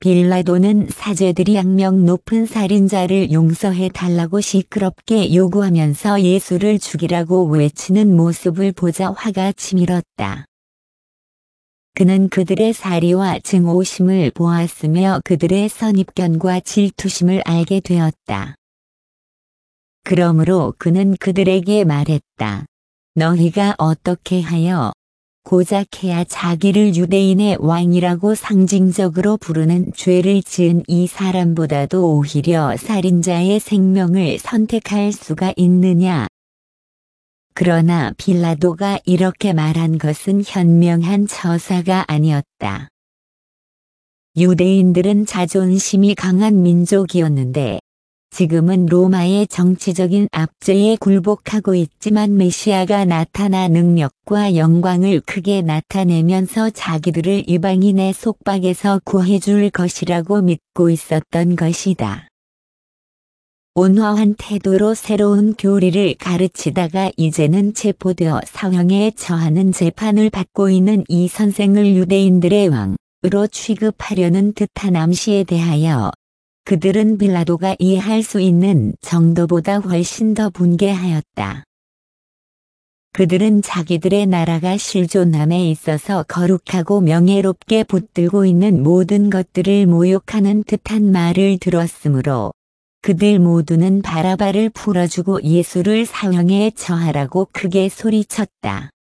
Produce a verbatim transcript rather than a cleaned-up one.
빌라도는 사제들이 악명 높은 살인자를 용서해 달라고 시끄럽게 요구하면서 예수를 죽이라고 외치는 모습을 보자 화가 치밀었다. 그는 그들의 사리와 증오심을 보았으며 그들의 선입견과 질투심을 알게 되었다. 그러므로 그는 그들에게 말했다. 너희가 어떻게 하여 고작 해야 자기를 유대인의 왕이라고 상징적으로 부르는 죄를 지은 이 사람보다도 오히려 살인자의 생명을 선택할 수가 있느냐? 그러나 빌라도가 이렇게 말한 것은 현명한 처사가 아니었다. 유대인들은 자존심이 강한 민족이었는데 지금은 로마의 정치적인 압제에 굴복하고 있지만 메시아가 나타나 능력과 영광을 크게 나타내면서 자기들을 이방인의 속박에서 구해줄 것이라고 믿고 있었던 것이다. 온화한 태도로 새로운 교리를 가르치다가 이제는 체포되어 사형에 처하는 재판을 받고 있는 이 선생을 유대인들의 왕으로 취급하려는 듯한 암시에 대하여 그들은 빌라도가 이해할 수 있는 정도보다 훨씬 더 분개하였다. 그들은 자기들의 나라가 실존함에 있어서 거룩하고 명예롭게 붙들고 있는 모든 것들을 모욕하는 듯한 말을 들었으므로 그들 모두는 바라바를 풀어주고 예수를 사형에 처하라고 크게 소리쳤다.